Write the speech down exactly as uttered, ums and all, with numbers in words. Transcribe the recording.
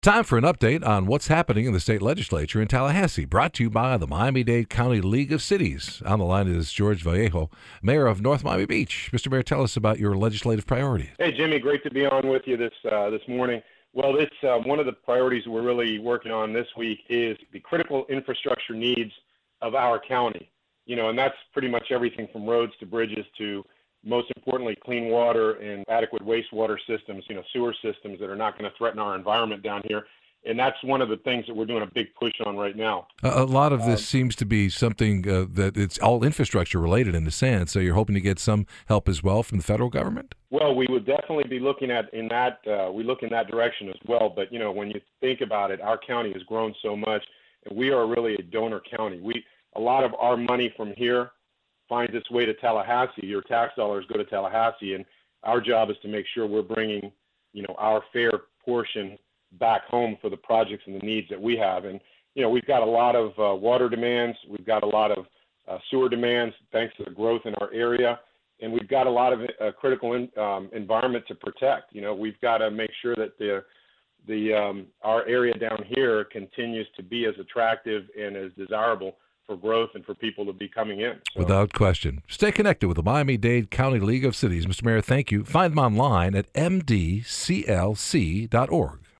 Time for an update on what's happening in the state legislature in Tallahassee, brought to you by the Miami-Dade County League of Cities. On the line is George Vallejo, mayor of North Miami Beach. Mister Mayor, tell us about your legislative priorities. Hey, Jimmy, great to be on with you this uh, this morning. Well, this uh, one of the priorities we're really working on this week is the critical infrastructure needs of our county. You know, and that's pretty much everything from roads to bridges to, most importantly, clean water and adequate wastewater systems, you know, sewer systems that are not going to threaten our environment down here. And that's one of the things that we're doing a big push on right now. A, a lot of this um, seems to be something uh, that it's all infrastructure related in a sense. So you're hoping to get some help as well from the federal government? Well, we would definitely be looking at in that, uh, we look in that direction as well. But, you know, when you think about it, our county has grown so much, and we are really a donor county. We, a lot of our money from here finds its way to Tallahassee. Your tax dollars go to Tallahassee, and our job is to make sure we're bringing, you know, our fair portion back home for the projects and the needs that we have. And, you know, we've got a lot of uh, water demands. We've got a lot of uh, sewer demands thanks to the growth in our area. And we've got a lot of uh, critical in, um, environment to protect. You know, we've got to make sure that the, the um, our area down here continues to be as attractive and as desirable for growth and for people to be coming in. So. Without question. Stay connected with the Miami-Dade County League of Cities. Mister Mayor, thank you. Find them online at m d c l c dot org.